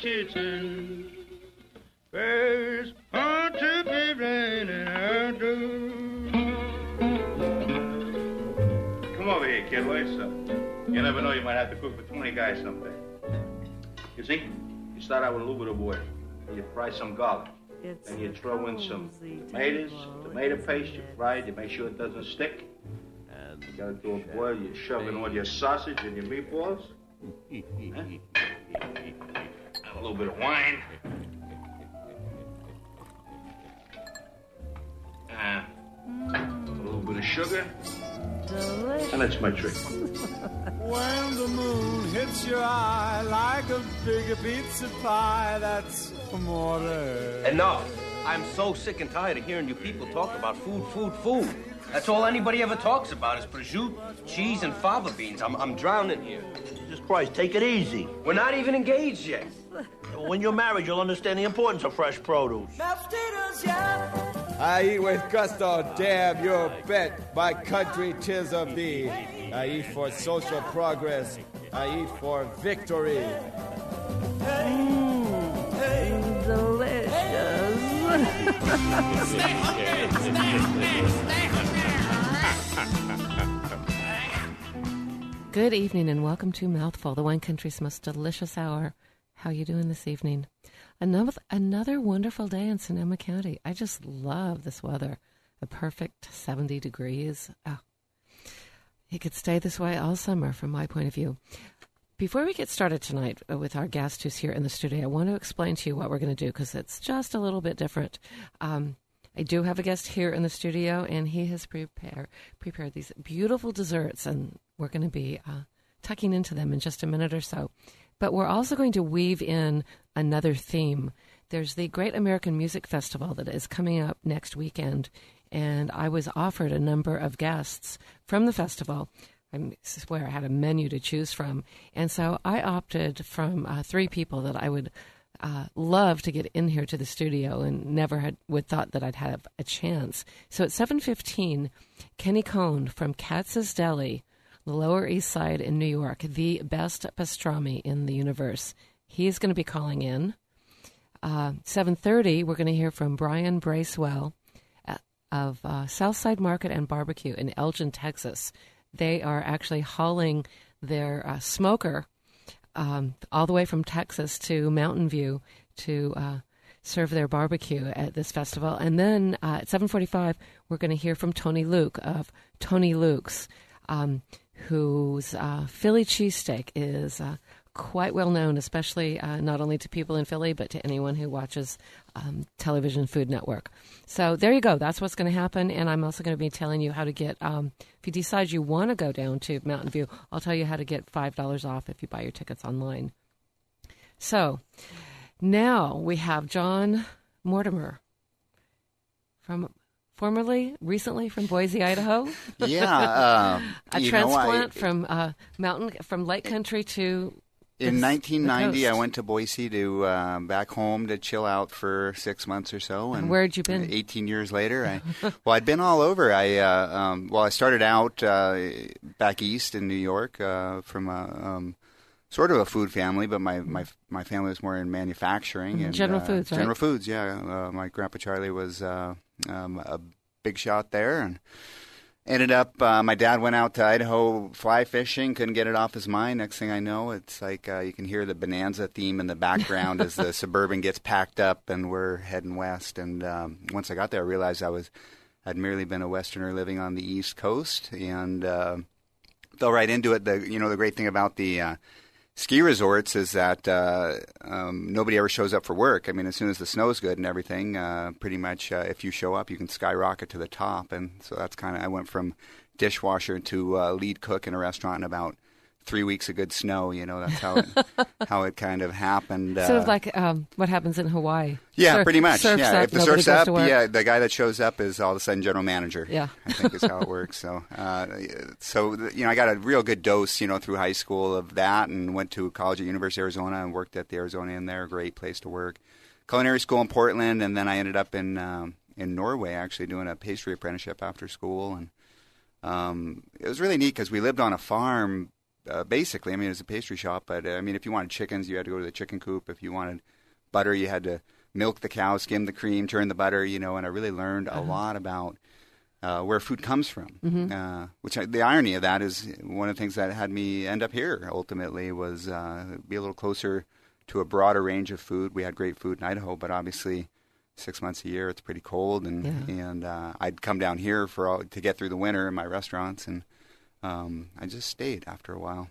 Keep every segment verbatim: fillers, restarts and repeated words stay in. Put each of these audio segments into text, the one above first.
kitchen. First, want to be raining out. Come over here, kid. What's up? You never know, you might have to cook for twenty guys someday. You see, you start out with a little bit of oil. You fry some garlic. It's then you throw in some tomatoes, tomato paste. You fry it. You make sure it doesn't stick. And you got it to a boil. You shove in all your sausage and your meatballs. Huh? A little bit of wine. Uh, a little bit of sugar. Delicious. And that's my trick. When the moon hits your eye like a big pizza pie, that's amore. Enough. I'm so sick and tired of hearing you people talk about food, food, food. That's all anybody ever talks about is prosciutto, cheese, and fava beans. I'm, I'm drowning here. Jesus Christ, take it easy. We're not even engaged yet. When you're married, you'll understand the importance of fresh produce. I eat with gusto, damn your bet. My country, 'tis of thee. I eat for social progress. I eat for victory. Mm, delicious. Good evening and welcome to Mouthful, the wine country's most delicious hour. How you doing this evening? Another another wonderful day in Sonoma County. I just love this weather. A perfect seventy degrees. Oh, it could stay this way all summer from my point of view. Before we get started tonight with our guest who's here in the studio, I want to explain to you what we're going to do because it's just a little bit different. Um, I do have a guest here in the studio, and he has prepared prepared these beautiful desserts, and we're going to be uh, tucking into them in just a minute or so. But we're also going to weave in another theme. There's the Great American Music Festival that is coming up next weekend, and I was offered a number of guests from the festival. I swear I had a menu to choose from, and so I opted from uh, three people that I would uh, love to get in here to the studio and never had would thought that I'd have a chance. So at seven fifteen, Kenny Cohn from Katz's Deli, the Lower East Side in New York, the best pastrami in the universe. He's going to be calling in. Uh, seven thirty, we're going to hear from Brian Bracewell uh, of uh, Southside Market and Barbecue in Elgin, Texas. They are actually hauling their uh, smoker um, all the way from Texas to Mountain View to uh, serve their barbecue at this festival. And then uh, at seven forty-five, we're going to hear from Tony Luke of Tony Luke's, um, whose uh, Philly cheesesteak is uh, quite well known, especially uh, not only to people in Philly, but to anyone who watches um, television Food Network. So there you go. That's what's going to happen. And I'm also going to be telling you how to get, um, if you decide you want to go down to Mountain View, I'll tell you how to get five dollars off if you buy your tickets online. So now we have John Mortimer from... Formerly, recently from Boise, Idaho. Yeah, uh, a you transplant know, I, from uh, mountain, from Lake Country to. In the, nineteen ninety, the I went to Boise to uh, back home to chill out for six months or so. And where'd you been? Eighteen years later, I well, I'd been all over. I uh, um, well, I started out uh, back east in New York uh, from a. Um, Sort of a food family, but my, my my family was more in manufacturing. Mm-hmm. And, General uh, Foods, right? General Foods, yeah. Uh, my grandpa Charlie was uh, um, a big shot there, and ended up. Uh, my dad went out to Idaho fly fishing, couldn't get it off his mind. Next thing I know, it's like uh, you can hear the Bonanza theme in the background as the Suburban gets packed up, and we're heading west. And um, once I got there, I realized I was I'd merely been a Westerner living on the East Coast, and uh, fell right into it. The you know the great thing about the uh, ski resorts is that uh, um, nobody ever shows up for work. I mean, as soon as the snow's good and everything, uh, pretty much uh, if you show up, you can skyrocket to the top. And so that's kind of, I went from dishwasher to uh, lead cook in a restaurant in about three weeks of good snow. You know, that's how it, how it kind of happened. Sort uh, of like um, what happens in Hawaii. Yeah, Surf, pretty much. Surf's yeah, up, if the surf's up, to yeah, the guy that shows up is all of a sudden general manager. Yeah, I think is how it works. So, uh, so you know, I got a real good dose, you know, through high school of that, and went to college at University of Arizona and worked at the Arizona Inn there. Great place to work. Culinary school in Portland, and then I ended up in um, in Norway actually doing a pastry apprenticeship after school, and um, it was really neat because we lived on a farm uh, basically. I mean, it was a pastry shop, but uh, I mean, if you wanted chickens, you had to go to the chicken coop. If you wanted butter, you had to milk the cow, skim the cream, churn the butter, you know, and I really learned a uh-huh. lot about uh, where food comes from, mm-hmm. uh, which I, the irony of that is one of the things that had me end up here ultimately was uh, be a little closer to a broader range of food. We had great food in Idaho, but obviously six months a year it's pretty cold, and yeah. and uh, I'd come down here for all, to get through the winter in my restaurants, and um, I just stayed after a while.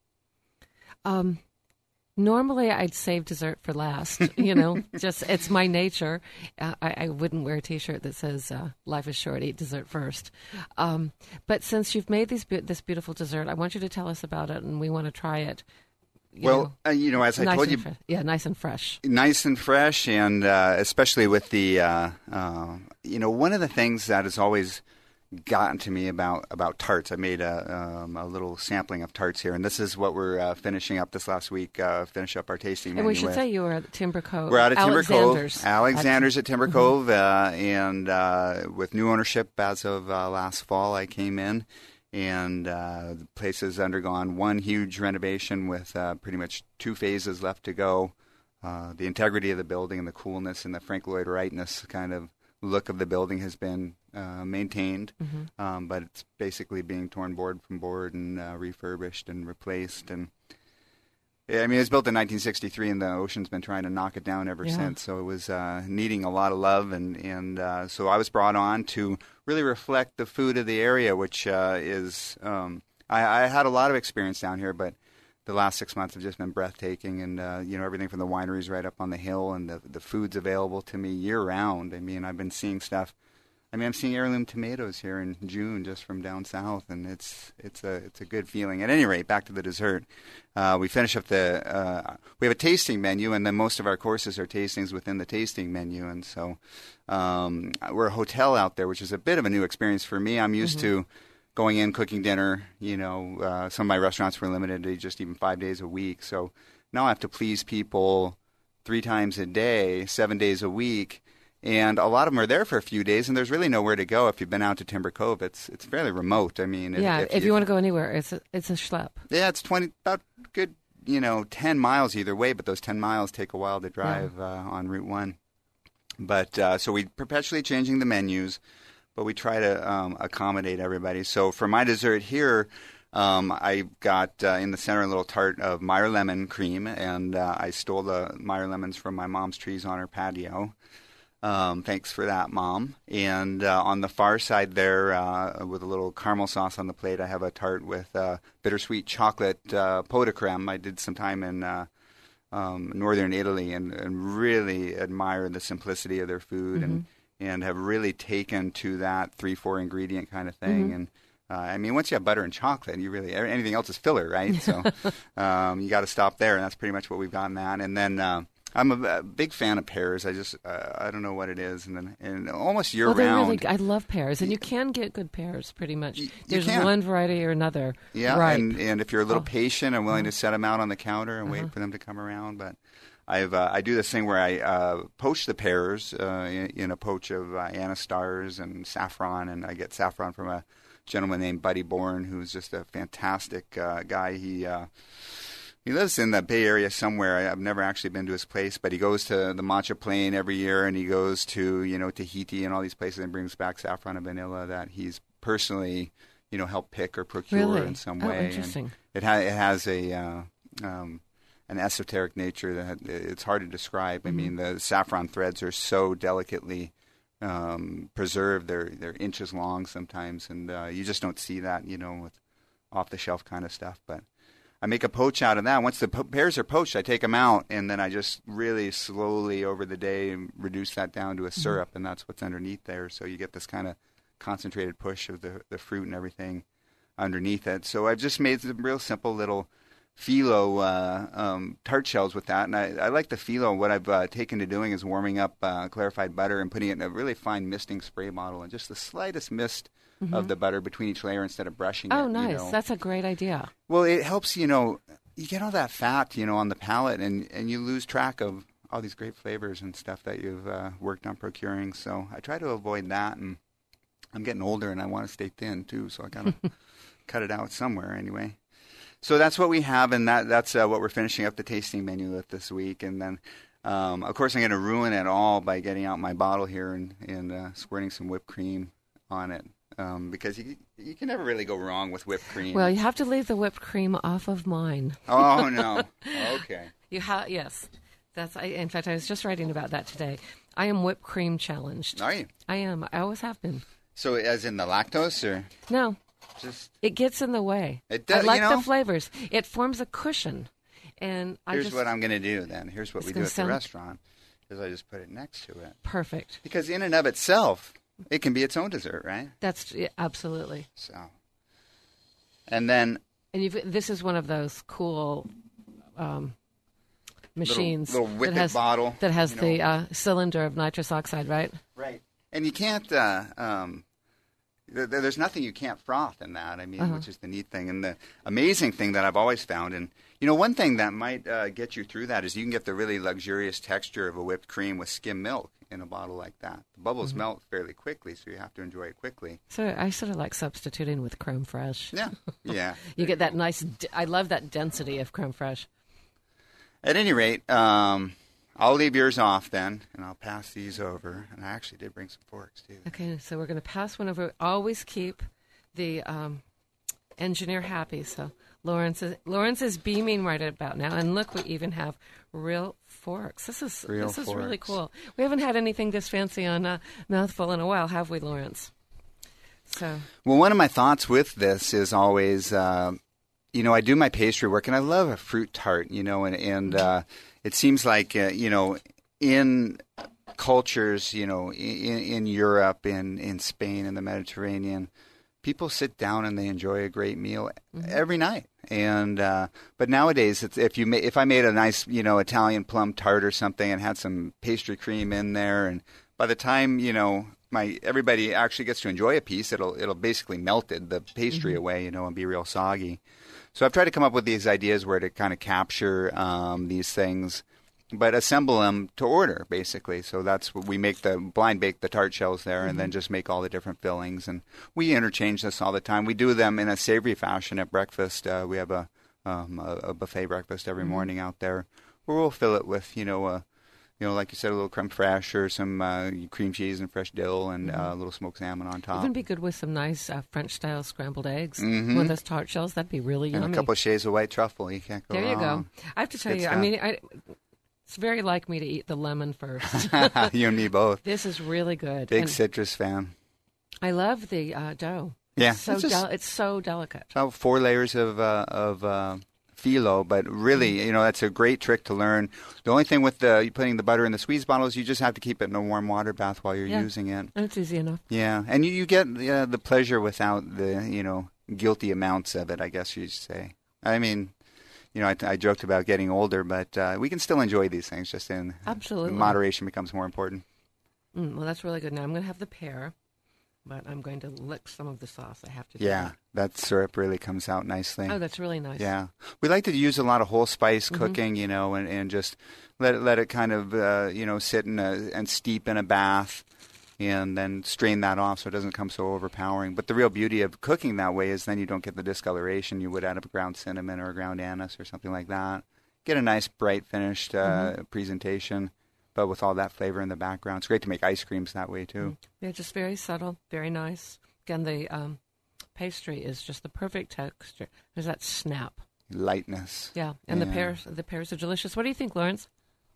Um. Normally, I'd save dessert for last, you know, just it's my nature. Uh, I, I wouldn't wear a T-shirt that says, uh, life is short, eat dessert first. Um, but since you've made these be- this beautiful dessert, I want you to tell us about it, and we want to try it. You well, know, uh, you know, as I nice told you. Fre- yeah, nice and fresh. Nice and fresh, and uh, especially with the, uh, uh, you know, one of the things that has always gotten to me about, about tarts. I made a, um, a little sampling of tarts here, and this is what we're uh, finishing up this last week, uh, finish up our tasting and menu we should with. say you were at Timber Cove. We're out at Timber Alexander's. Cove. Alexander's at, at Timber mm-hmm. Cove, uh, and uh, with new ownership as of uh, last fall, I came in, and uh, the place has undergone one huge renovation with uh, pretty much two phases left to go. Uh, the integrity of the building and the coolness and the Frank Lloyd Wrightness kind of look of the building has been uh, maintained, mm-hmm. um, but it's basically being torn board from board and uh, refurbished and replaced. And I mean, it was built in nineteen sixty-three, and the Ocean's been trying to knock it down ever yeah. since. So it was uh, needing a lot of love, and and uh, so I was brought on to really reflect the food of the area, which uh, is um, I, I had a lot of experience down here, but the last six months have just been breathtaking, and uh, you know, everything from the wineries right up on the hill, and the the food's available to me year round. I mean, I've been seeing stuff. I mean, I'm seeing heirloom tomatoes here in June just from down south, and it's it's a it's a good feeling. At any rate, back to the dessert. Uh, we finish up the uh, we have a tasting menu, and then most of our courses are tastings within the tasting menu, and so um, we're a hotel out there, which is a bit of a new experience for me. I'm used mm-hmm. to going in, cooking dinner. You know, uh, some of my restaurants were limited to just even five days a week, so now I have to please people three times a day, seven days a week. And a lot of them are there for a few days, and there's really nowhere to go if you've been out to Timber Cove. It's it's fairly remote. I mean, yeah, if, if, if you, you want to go anywhere, it's a, it's a schlep. Yeah, it's twenty about good, you know, ten miles either way. But those ten miles take a while to drive yeah. uh, on Route One. But uh, so we perpetually changing the menus, but we try to um, accommodate everybody. So for my dessert here, um, I got uh, in the center a little tart of Meyer lemon cream, and uh, I stole the Meyer lemons from my mom's trees on her patio. Um, thanks for that, Mom. And uh, on the far side there, uh, with a little caramel sauce on the plate, I have a tart with uh, bittersweet chocolate uh, pot de creme. I did some time in uh, um, northern Italy and, and really admire the simplicity of their food mm-hmm. and, and have really taken to that three, four ingredient kind of thing. Mm-hmm. And uh, I mean, once you have butter and chocolate, you really anything else is filler, right? So um, you got to stop there, and that's pretty much what we've gotten at. And then. Uh, I'm a, a big fan of pears. I just uh, I don't know what it is, and then and almost year well, round. Really, I love pears, and you can get good pears pretty much. You, There's you one variety or another. Yeah, ripe. and and if you're a little oh. patient and willing uh-huh. to set them out on the counter and uh-huh. wait for them to come around, but I've uh, I do this thing where I uh, poach the pears uh, in, in a poach of uh, anastars and saffron, and I get saffron from a gentleman named Buddy Bourne, who's just a fantastic uh, guy. He uh, He lives in the Bay Area somewhere. I've never actually been to his place, but he goes to the Matcha Plain every year, and he goes to, you know, Tahiti and all these places and brings back saffron and vanilla that he's personally, you know, helped pick or procure really? in some oh, way. Interesting. And it, ha- it has a uh, um, an esoteric nature that it's hard to describe. Mm-hmm. I mean, the saffron threads are so delicately um, preserved; they're they're inches long sometimes, and uh, you just don't see that, you know, with off the shelf kind of stuff, but. I make a poach out of that. Once the po- pears are poached, I take them out, and then I just really slowly over the day reduce that down to a syrup, mm-hmm. and that's what's underneath there. So you get this kind of concentrated push of the, the fruit and everything underneath it. So I've just made some real simple little phyllo uh, um, tart shells with that, and I, I like the phyllo. What I've uh, taken to doing is warming up uh, clarified butter and putting it in a really fine misting spray bottle, and just the slightest mist Mm-hmm. of the butter between each layer instead of brushing oh, it. Oh, nice. You know. That's a great idea. Well, it helps, you know, you get all that fat, you know, on the palate, and, and you lose track of all these great flavors and stuff that you've uh, worked on procuring. So I try to avoid that, and I'm getting older, and I want to stay thin, too, so I got to cut it out somewhere anyway. So that's what we have, and that that's uh, what we're finishing up the tasting menu with this week. And then, um, of course, I'm going to ruin it all by getting out my bottle here and, and uh, squirting some whipped cream on it. Um, because you you can never really go wrong with whipped cream. Well, you have to leave the whipped cream off of mine. Oh, no. Okay. You have Yes. That's. I, in fact, I was just writing about that today. I am whipped cream challenged. Are you? I am. I always have been. So as in the lactose, or? No. Just It gets in the way. It does, I like you know? the flavors. It forms a cushion. And I Here's just, what I'm going to do then. Here's what It's we do gonna at the sound- restaurant, is I just put it next to it. Perfect. Because in and of itself, it can be its own dessert, right? That's yeah, absolutely. So, and then And you've, this is one of those cool um, machines little, little whippet that has, bottle that has you the know. uh, cylinder of nitrous oxide, right? Right. And you can't. Uh, um, th- th- there's nothing you can't froth in that. I mean, Uh-huh. which is the neat thing, and the amazing thing that I've always found. And you know, one thing that might uh, get you through that is you can get the really luxurious texture of a whipped cream with skim milk in a bottle like that. The bubbles Mm-hmm. melt fairly quickly, so you have to enjoy it quickly. So I sort of like substituting with creme fraiche. Yeah. Yeah. You get that nice. D- I love that density of creme fraiche. At any rate, um, I'll leave yours off then, and I'll pass these over. And I actually did bring some forks, too. Okay, so we're going to pass one over. Always keep the um, engineer happy. So Lawrence is, Lawrence is beaming right about now. And look, we even have real forks. This is Real this is really forks. cool. We haven't had anything this fancy on uh, Mouthful in a while, have we, Lawrence? So Well, one of my thoughts with this is always, uh, you know, I do my pastry work, and I love a fruit tart, you know, and, and uh, it seems like, uh, you know, in cultures, you know, in, in Europe, in, in Spain, in the Mediterranean, people sit down and they enjoy a great meal Mm-hmm. every night. And uh, but nowadays, it's, if you ma- if I made a nice, you know, Italian plum tart or something and had some pastry cream in there, and by the time, you know, my everybody actually gets to enjoy a piece, it'll it'll basically melted the pastry Mm-hmm. away, you know, and be real soggy. So I've tried to come up with these ideas where to kind of capture um, these things, but assemble them to order, basically. So that's what we make the blind bake the tart shells there, Mm-hmm. and then just make all the different fillings. And we interchange this all the time. We do them in a savory fashion at breakfast. Uh, we have a, um, a a buffet breakfast every Mm-hmm. morning out there, where we'll fill it with, you know, a you know, like you said, a little creme fraiche or some uh, cream cheese and fresh dill and uh, a little smoked salmon on top. even be good with some nice uh, French-style scrambled eggs. Mhm. One of those tart shells, that'd be really and yummy. a couple of shades of white truffle. You can't go There you go. wrong. I have to tell Good you, I stuff. mean, I, it's very like me to eat the lemon first. You and me both. This is really good. Big And citrus fan. I love the uh, dough. Yeah, It's so, it's just- del- it's so delicate. About four layers of uh, of uh, phyllo, but really, you know, that's a great trick to learn. The only thing with the putting the butter in the squeeze bottle is you just have to keep it in a warm water bath while you're Yeah. using it. That's easy enough. Yeah, and you, you get uh, the pleasure without the, you know, guilty amounts of it, I guess you'd say. I mean, you know, I, I joked about getting older, but uh, we can still enjoy these things, just in Absolutely. moderation becomes more important. Mm, well, that's really good. Now I'm going to have the pear, but I'm going to lick some of the sauce. I have to do Yeah, that syrup really comes out nicely. that. Oh, that's really nice. Yeah, we like to use a lot of whole spice Mm-hmm. cooking, you know, and, and just let it, let it kind of uh, you know sit in a, and steep in a bath, and then strain that off so it doesn't come so overpowering. But the real beauty of cooking that way is then you don't get the discoloration you would out of a ground cinnamon or a ground anise or something like that. Get a nice bright finished uh, Mm-hmm. presentation, but with all that flavor in the background. It's great to make ice creams that way too. They're just very subtle, very nice. Again, the um, pastry is just the perfect texture. There's that snap. Lightness. Yeah, and the Yeah. pears, the pears are delicious. What do you think, Lawrence?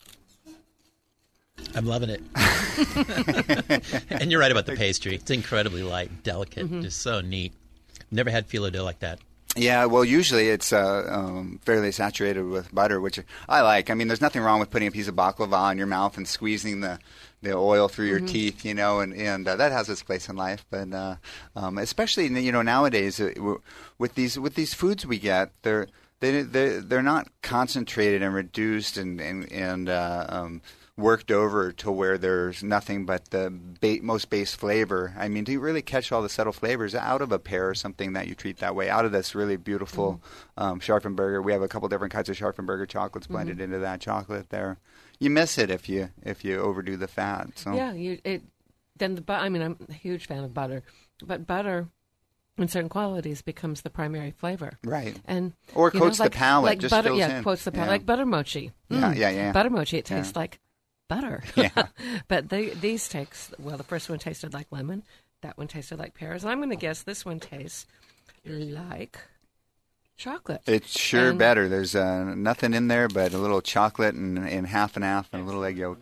I'm loving it. And you're right about the pastry. It's incredibly light, delicate, Mm-hmm. just so neat. Never had phyllo dough like that. Yeah, well, usually it's uh, um, fairly saturated with butter, which I like. I mean, there's nothing wrong with putting a piece of baklava in your mouth and squeezing the, the oil through your teeth, you know, and, and uh, that has its place in life. But uh, um, especially, you know, nowadays uh, w- with these with these foods we get, they're they they they're not concentrated and reduced and and, and uh, um, worked over to where there's nothing but the ba- most base flavor. I mean, to really catch all the subtle flavors out of a pear or something that you treat that way, out of this really beautiful mm-hmm. um, Scharfenberger. We have a couple different kinds of Scharfenberger chocolates blended mm-hmm. into that chocolate there. You miss it if you if you overdo the fat. So Yeah, you it. Then the but I mean, I'm a huge fan of butter, but butter in certain qualities becomes the primary flavor. Right. And or you coats know, like, the palate. Like just butter, fills yeah, in. coats the palate. Yeah. Like butter mochi. Yeah, Mm. yeah, yeah. Butter mochi, it tastes Yeah. like butter. Yeah. But they, these taste, well, the first one tasted like lemon. That one tasted like pears. And I'm going to guess this one tastes like chocolate. It's sure And- better. There's uh, nothing in there but a little chocolate and, and half and half and a little egg yolk.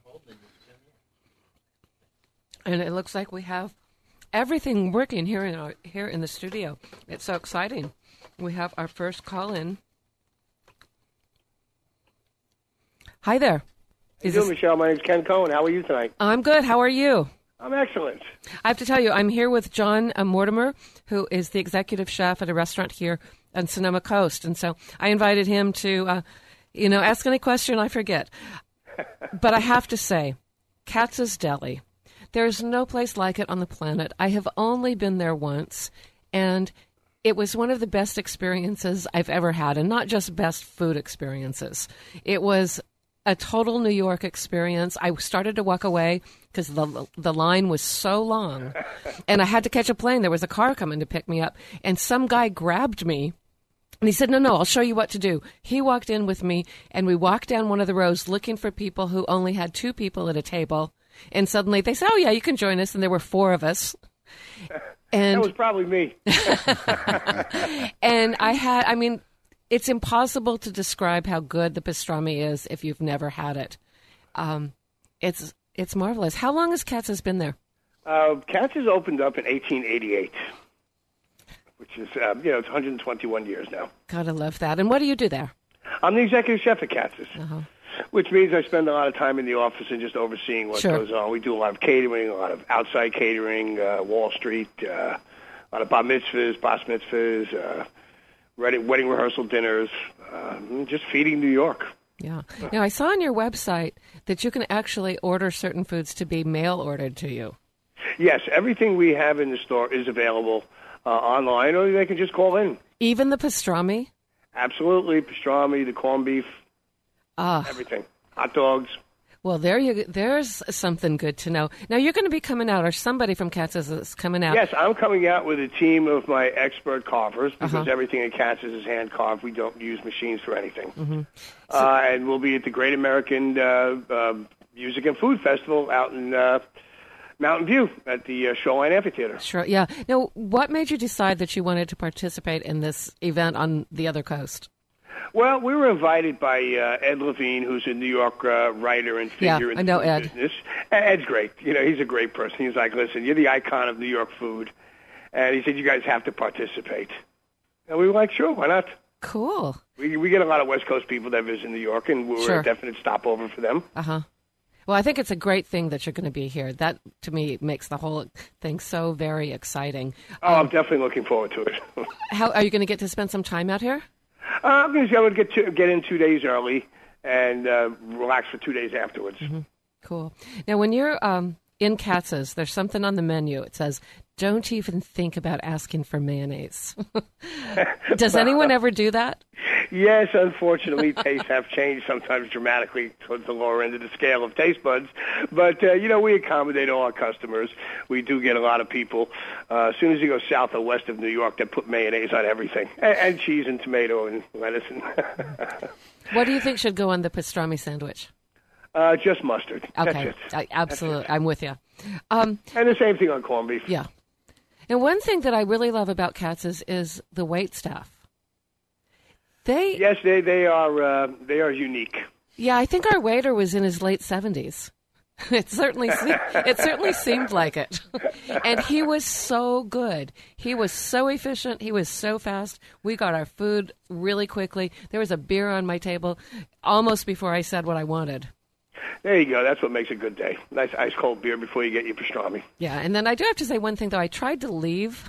And it looks like we have everything working here in our, here in the studio. It's so exciting. We have our first call-in. Hi there. How you Is doing, this- Michelle? My name's Ken Cohen. How are you tonight? I'm good. How are you? I'm excellent. I have to tell you, I'm here with John uh, Mortimer, who is the executive chef at a restaurant here on Sonoma Coast. And so I invited him to, uh, you know, ask any question I forget. But I have to say, Katz's Deli, there's no place like it on the planet. I have only been there once, and it was one of the best experiences I've ever had, and not just best food experiences. It was a total New York experience. I started to walk away because the the line was so long, and I had to catch a plane. There was a car coming to pick me up, and some guy grabbed me, and he said, no, no, I'll show you what to do. He walked in with me, and we walked down one of the rows looking for people who only had two people at a table, and suddenly they said, oh, yeah, you can join us, and there were four of us. And That was probably me. and I had, I mean, it's impossible to describe how good the pastrami is if you've never had it. Um, it's it's marvelous. How long has Katz's been there? Uh, Katz's opened up in eighteen eighty-eight, which is, uh, you know, it's one hundred twenty-one years now. Gotta love that. And what do you do there? I'm the executive chef at Katz's, Uh-huh. which means I spend a lot of time in the office and just overseeing what Sure. goes on. We do a lot of catering, a lot of outside catering, uh, Wall Street, uh, a lot of bar mitzvahs, bas mitzvahs, uh, wedding, wedding rehearsal dinners, uh, just feeding New York. Yeah. Now, I saw on your website that you can actually order certain foods to be mail ordered to you. Yes, everything we have in the store is available uh, online, or they can just call in. Even the pastrami? Absolutely, pastrami, the corned beef, Ah, everything, hot dogs. well, there you. There's something good to know. Now, you're going to be coming out, or somebody from Katz's is coming out. Yes, I'm coming out with a team of my expert carvers because Uh-huh. everything at Katz's is hand carved. We don't use machines for anything. Mm-hmm. Uh, and we'll be at the Great American uh, uh, Music and Food Festival out in uh, Mountain View at the uh, Shoreline Amphitheater. Sure, yeah. Now, what made you decide that you wanted to participate in this event on the other coast? Well, we were invited by uh, Ed Levine, who's a New York uh, writer and Yeah, figure in I the know food Ed. business. Ed's great. You know, he's a great person. He's like, listen, you're the icon of New York food. And he said, you guys have to participate. And we were like, sure, why not? Cool. We we get a lot of West Coast people that visit New York, and we're Sure. a definite stopover for them. Uh-huh. Well, I think it's a great thing that you're going to be here. That, to me, makes the whole thing so very exciting. Oh, I'm definitely looking forward to it. uh, How are you going to get to spend some time out here? I'm going to get to, get in two days early and uh, relax for two days afterwards. Cool. Now, when you're um, in Katz's, there's something on the menu. It says, don't even think about asking for mayonnaise. Does anyone ever do that? Yes, unfortunately, tastes have changed sometimes dramatically towards the lower end of the scale of taste buds. But, uh, you know, we accommodate all our customers. We do get a lot of people, uh, as soon as you go south or west of New York, that put mayonnaise on everything, and, and cheese and tomato and lettuce. And What do you think should go on the pastrami sandwich? uh, just mustard. Okay. That's it. I, absolutely. I'm with you. Um, And the same thing on corned beef. yeah. And one thing that I really love about Katz's is the wait staff. They, Yes, they they are uh, they are unique. yeah, I think our waiter was in his late seventies. It certainly, se- it certainly seemed like it, and he was so good. He was so efficient. He was so fast. We got our food really quickly. There was a beer on my table almost before I said what I wanted. There you go. That's what makes a good day. Nice ice cold beer before you get your pastrami. Yeah, and then I do have to say one thing though. I tried to leave.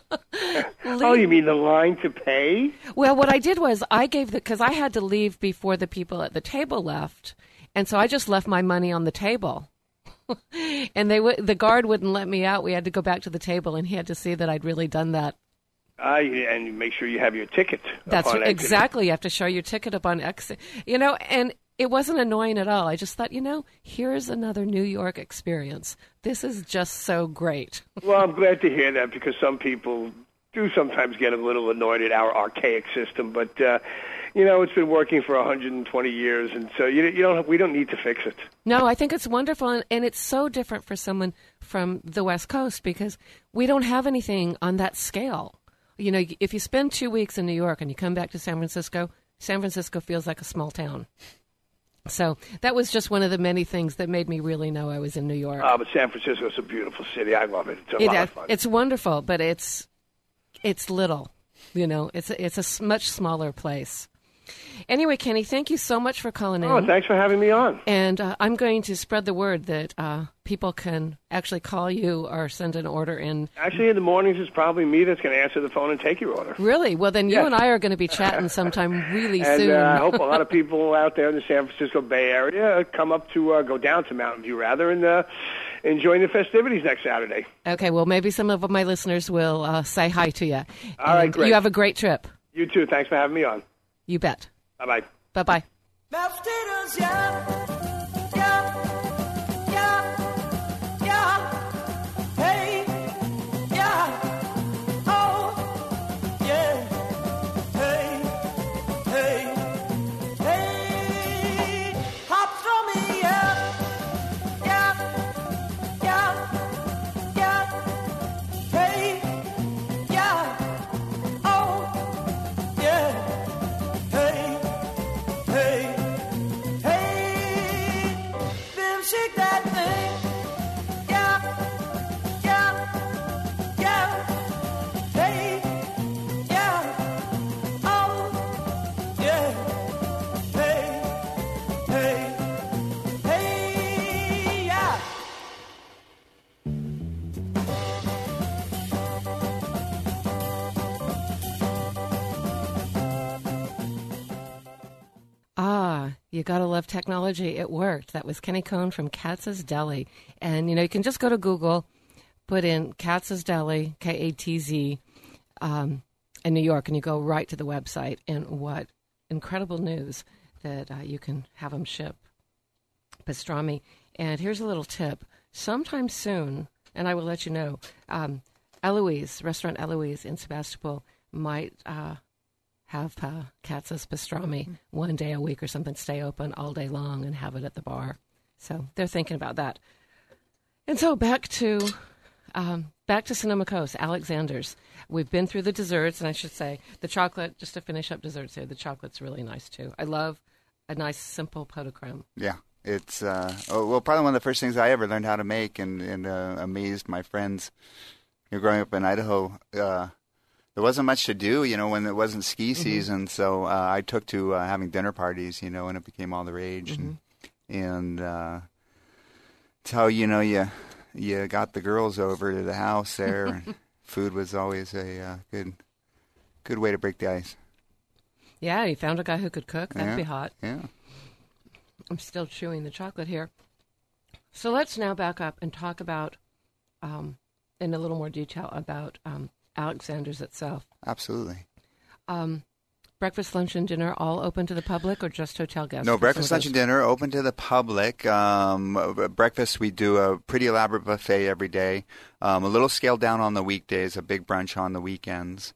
Oh, you mean the line to pay? Well, what I did was I gave the because I had to leave before the people at the table left, and so I just left my money on the table. And they w- the guard wouldn't let me out. We had to go back to the table, and he had to see that I'd really done that. Uh, and you make sure you have your ticket. That's upon right, exiting. exactly. You have to show your ticket upon exit. You know, and it wasn't annoying at all. I just thought, you know, here's another New York experience. This is just so great. Well, I'm glad to hear that because some people do sometimes get a little annoyed at our archaic system, but uh, you know, it's been working for one hundred twenty years, and so you, you don't we don't need to fix it. No, I think it's wonderful, and, and it's so different for someone from the West Coast because we don't have anything on that scale. You know, if you spend two weeks in New York and you come back to San Francisco, San Francisco feels like a small town. So that was just one of the many things that made me really know I was in New York. Oh, but San Francisco is a beautiful city. I love it. It's a it, lot of fun. It's wonderful, but it's it's little. You know, it's a, it's a much smaller place. Anyway, Kenny, thank you so much for calling in. Oh, thanks for having me on. And uh, I'm going to spread the word that uh, people can actually call you or send an order in. Actually, in the mornings, it's probably me that's going to answer the phone and take your order. Really? Well, then you yes. and I are going to be chatting sometime really and, soon. And uh, I hope a lot of people out there in the San Francisco Bay Area come up to uh, go down to Mountain View, rather, and uh, enjoy the festivities next Saturday. Okay, well, maybe some of my listeners will uh, say hi to you. All and right, great. You have a great trip. You too. Thanks for having me on. You bet. Bye-bye. Bye-bye. Mashed potatoes, yeah, yeah, yeah, yeah, hey, yeah, oh, yeah, hey, hey, hey, hop from me, yeah, yeah, yeah, yeah, hey, yeah, oh, yeah, hey. Hey, hey, then shake that thing, yeah, yeah, yeah, hey, yeah, oh, yeah, hey, hey, hey, yeah. Ah, you gotta love technology. It worked. That was Kenny Cohn from Katz's Deli. And, you know, you can just go to Google, put in Katz's Deli, K A T Z, um, in New York, and you go right to the website. And what incredible news that uh, you can have them ship pastrami. And here's a little tip. Sometime soon, and I will let you know, um, Eloise, Restaurant Eloise in Sebastopol might... Uh, have uh, Katz's pastrami mm-hmm. one day a week or something, stay open all day long and have it at the bar. So they're thinking about that. And so back to um, back to Sonoma Coast, Alexander's. We've been through the desserts, and I should say the chocolate, just to finish up desserts here, the chocolate's really nice too. I love a nice, simple pot de creme. Yeah. It's, uh, oh, well, probably one of the first things I ever learned how to make and, and uh, amazed my friends. You know, growing up in Idaho, uh, there wasn't much to do, you know, when it wasn't ski season. Mm-hmm. So uh, I took to uh, having dinner parties, you know, and it became all the rage. Mm-hmm. And, and uh, it's how, you know, you you got the girls over to the house there. And food was always a uh, good good way to break the ice. Yeah, you found a guy who could cook. That'd yeah. be hot. Yeah. I'm still chewing the chocolate here. So let's now back up and talk about, um, in a little more detail, about um, Alexander's itself. Absolutely. Um, breakfast, lunch, and dinner all open to the public or just hotel guests? No, breakfast, lunch, and dinner open to the public. Um, breakfast, we do a pretty elaborate buffet every day. Um, a little scaled down on the weekdays, a big brunch on the weekends.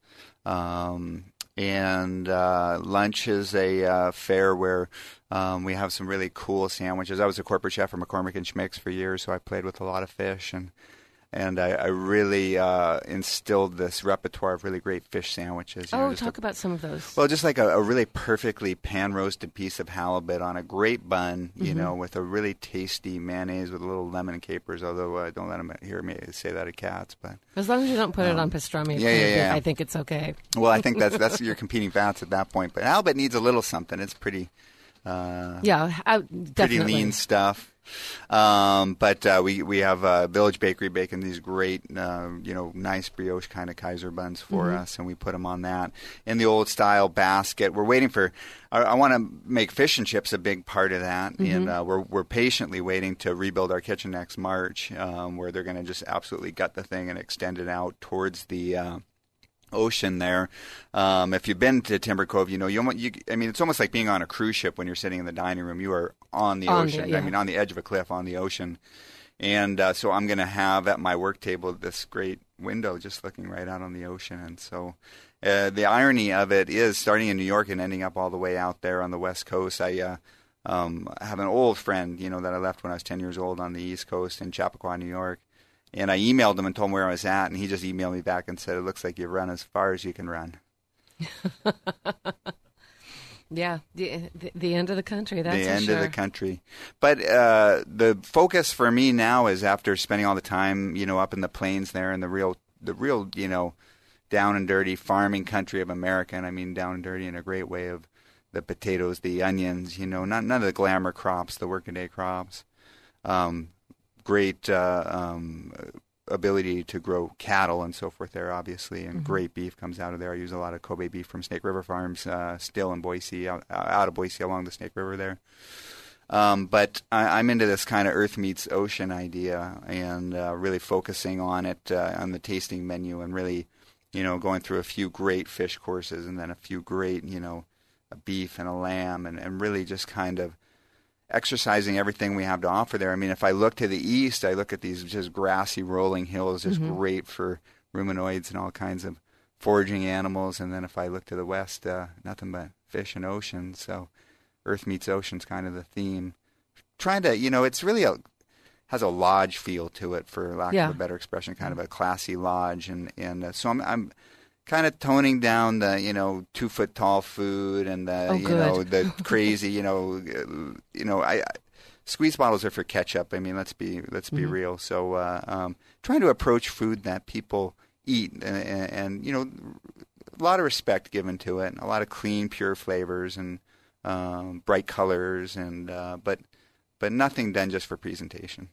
Um, and uh, lunch is a uh, fare where um, we have some really cool sandwiches. I was a corporate chef for McCormick and Schmick's for years, so I played with a lot of fish and And I, I really uh, instilled this repertoire of really great fish sandwiches. You oh, know, talk a, about some of those. Well, just like a, a really perfectly pan-roasted piece of halibut on a great bun, you mm-hmm. know, with a really tasty mayonnaise with a little lemon and capers, although uh, don't let them hear me say that at Katz. But as long as you don't put um, it on pastrami, yeah, yeah, yeah. I think it's okay. Well, I think that's, that's your competing fats at that point. But halibut needs a little something. It's pretty... Uh, yeah, I, definitely. Pretty lean stuff. Um, but uh, we we have uh, Village Bakery baking these great, uh, you know, nice brioche kind of Kaiser buns for mm-hmm. us, and we put them on that in the old style basket. We're waiting for. I, I want to make fish and chips a big part of that, mm-hmm. and uh, we're we're patiently waiting to rebuild our kitchen next March, um, where they're going to just absolutely gut the thing and extend it out towards the. Uh, ocean there. Um, if you've been to Timber Cove, you know, you, you I mean, it's almost like being on a cruise ship when you're sitting in the dining room. You are on the on ocean. The, yeah. I mean, on the edge of a cliff on the ocean. And uh, so I'm going to have at my work table this great window, just looking right out on the ocean. And so uh, the irony of it is starting in New York and ending up all the way out there on the West Coast. I uh, um, have an old friend, you know, that I left when I was ten years old on the East Coast in Chappaqua, New York. And I emailed him and told him where I was at, and he just emailed me back and said, it looks like you've run as far as you can run. Yeah, the, the the end of the country, that's The for end sure. of the country. But uh, the focus for me now is after spending all the time, you know, up in the plains there in the real, the real, you know, down and dirty farming country of America. And I mean down and dirty in a great way of the potatoes, the onions, you know, not none of the glamour crops, the working day crops. Um, great uh, um, ability to grow cattle and so forth there, obviously, and mm-hmm. great beef comes out of there. I use a lot of Kobe beef from Snake River Farms, uh, still in Boise, out, out of Boise along the Snake River there. Um, but I, I'm into this kind of earth meets ocean idea and uh, really focusing on it uh, on the tasting menu and really, you know, going through a few great fish courses and then a few great, you know, a beef and a lamb and, and really just kind of exercising everything we have to offer there. I mean, if I look to the east, I look at these just grassy rolling hills, just mm-hmm. great for ruminoids and all kinds of foraging animals. And then if I look to the west, uh, nothing but fish and ocean. So earth meets ocean's kind of the theme. Trying to, you know, it's really a, has a lodge feel to it, for lack yeah. of a better expression, kind of a classy lodge. And, and uh, so I'm, I'm kind of toning down the, you know, two foot tall food and the, oh, you good. know, the crazy, you know, uh, you know, I, I squeeze bottles are for ketchup. I mean, let's be, let's be mm-hmm. real. So, uh, um, trying to approach food that people eat and, and, and, you know, a lot of respect given to it, and a lot of clean, pure flavors and, um, bright colors and, uh, but, but nothing done just for presentation.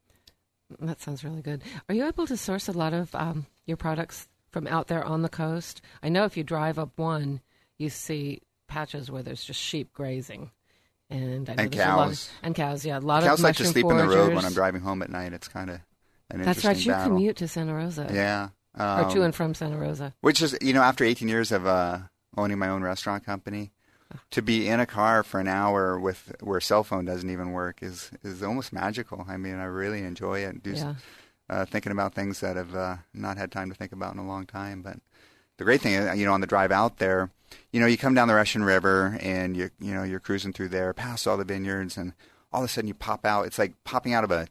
That sounds really good. Are you able to source a lot of, um, your products from out there on the coast? I know if you drive up one, you see patches where there's just sheep grazing, and I know and there's cows. A lot of, and cows. Yeah, a lot cows of like to sleep foragers. in the road when I'm driving home at night. It's kind of an That's interesting right. You battle. commute to Santa Rosa. Yeah, um, or to and from Santa Rosa. Which is, you know, after eighteen years of uh, owning my own restaurant company, to be in a car for an hour with where cell phone doesn't even work is is almost magical. I mean, I really enjoy it. Do yeah. Uh, thinking about things that I've uh, not had time to think about in a long time. But the great thing is, you know, on the drive out there, you know, you come down the Russian River and you you know you're cruising through there, past all the vineyards, and all of a sudden you pop out. It's like popping out of a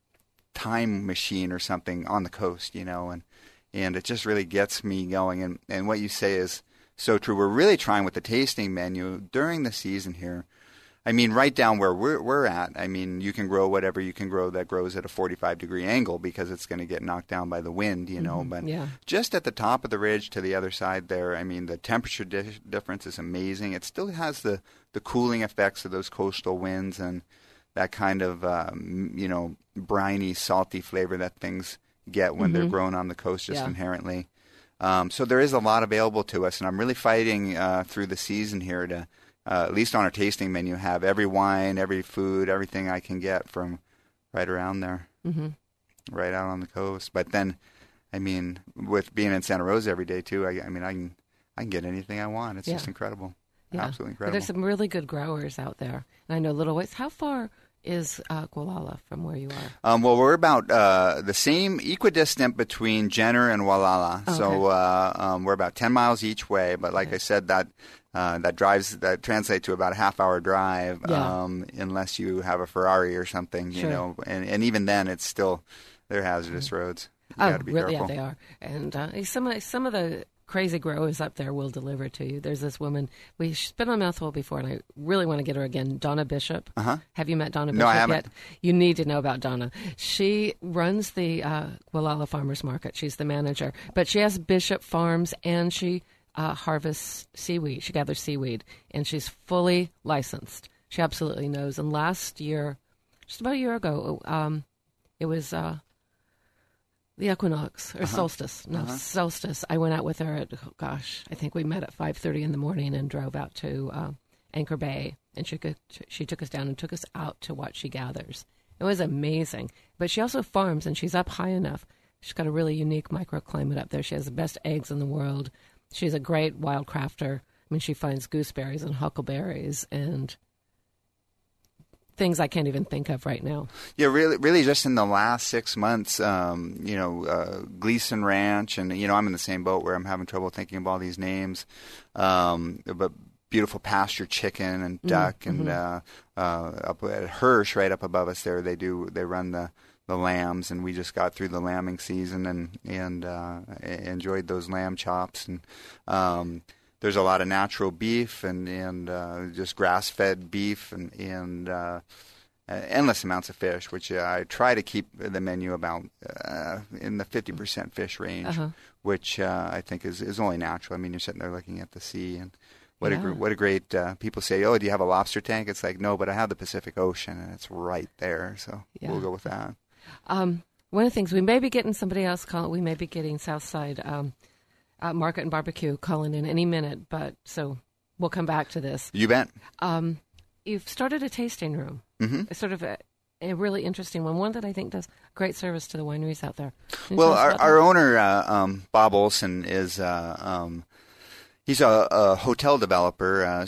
time machine or something on the coast, you know, and and it just really gets me going. And and what you say is so true. We're really trying with the tasting menu during the season here. I mean, right down where we're we're at. I mean, you can grow whatever you can grow that grows at a forty-five degree angle because it's going to get knocked down by the wind, you know. Mm-hmm. But yeah. just at the top of the ridge to the other side there, I mean, the temperature di- difference is amazing. It still has the, the cooling effects of those coastal winds and that kind of, um, you know, briny, salty flavor that things get when mm-hmm. they're grown on the coast just yeah. inherently. Um, so there is a lot available to us, and I'm really fighting uh, through the season here to Uh, at least on our tasting menu, have every wine, every food, everything I can get from right around there, mm-hmm. right out on the coast. But then, I mean, with being in Santa Rosa every day too, I, I mean, I can I can get anything I want. It's yeah. just incredible, yeah. absolutely But incredible. there's some really good growers out there, and I know little ways. How far is uh, Gualala from where you are? Um, well, we're about uh, the same equidistant between Jenner and Gualala, okay. so uh, um, we're about ten miles each way. But like okay. I said, that. Uh, that drives that translates to about a half hour drive, yeah. um, unless you have a Ferrari or something, you sure. know. And, and even then, it's still they're hazardous mm-hmm. roads. You oh, gotta be really? careful. Yeah, they are. And uh, some of some of the crazy growers up there will deliver to you. There's this woman we she's been on Mouthful before, and I really want to get her again. Donna Bishop. Uh-huh. Have you met Donna Bishop no, I haven't. yet? You need to know about Donna. She runs the uh, Gualala Farmers Market. She's the manager, but she has Bishop Farms, and she. Uh, harvests seaweed. She gathers seaweed, and she's fully licensed. She absolutely knows. And last year, just about a year ago, um, it was uh, the equinox or uh-huh. solstice. No, uh-huh. solstice. I went out with her at, oh gosh, I think we met at five thirty in the morning and drove out to uh, Anchor Bay, and she could, she took us down and took us out to what she gathers. It was amazing. But she also farms, and she's up high enough. She's got a really unique microclimate up there. She has the best eggs in the world. She's a great wild crafter. I mean, she finds gooseberries and huckleberries and things I can't even think of right now. Yeah, really, really, just in the last six months, um, you know, uh, Gleason Ranch, and you know, I'm in the same boat where I'm having trouble thinking of all these names. Um, but beautiful pasture chicken and duck, mm-hmm. and uh, uh, up at Hirsch, right up above us there, they do they run the. the lambs, and we just got through the lambing season and and uh, enjoyed those lamb chops. And um, there's a lot of natural beef and and uh, just grass-fed beef and and uh, endless amounts of fish, which uh, I try to keep the menu about uh, in the fifty percent fish range, uh-huh. which uh, I think is is only natural. I mean, you're sitting there looking at the sea and. What yeah. a what a great uh, people say. Oh, do you have a lobster tank? It's like no, but I have the Pacific Ocean, and it's right there. So yeah. we'll go with that. Um, one of the things we may be getting somebody else calling. We may be getting Southside um, uh, Market and Barbecue calling in any minute. But so we'll come back to this. You bet. Um, you've started a tasting room. Mm-hmm. It's sort of a, a really interesting one. One that I think does great service to the wineries out there. Well, our our owner uh, um, Bob Olson is. Uh, um, He's a, a hotel developer, uh,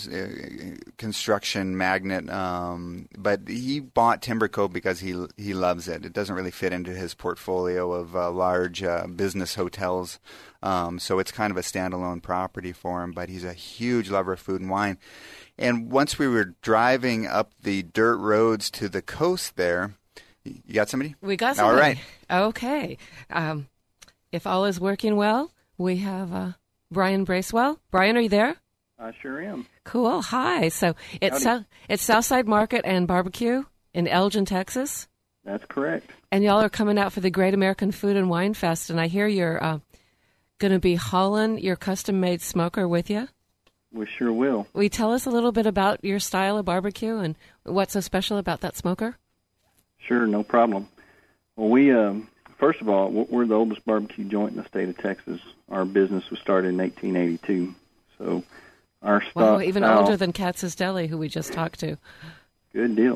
construction magnate, um, but he bought Timber Cove because he he loves it. It doesn't really fit into his portfolio of uh, large uh, business hotels, um, so it's kind of a standalone property for him. But he's a huge lover of food and wine. And once we were driving up the dirt roads to the coast there, you got somebody? We got somebody. All right. Okay. Um, if all is working well, we have... Uh Brian Bracewell. Brian, are you there? I sure am. Cool. Hi. So it's South, it's Southside Market and Barbecue in Elgin, Texas. That's correct. And y'all are coming out for the Great American Food and Wine Fest, and I hear you're uh, going to be hauling your custom-made smoker with you. We sure will. Will you tell us a little bit about your style of barbecue and what's so special about that smoker? Sure, no problem. Well, we... Um, First of all, we're the oldest barbecue joint in the state of Texas. Our business was started in eighteen eighty-two. So our style... Wow, even style, older than Katz's Deli, who we just talked to. Good deal.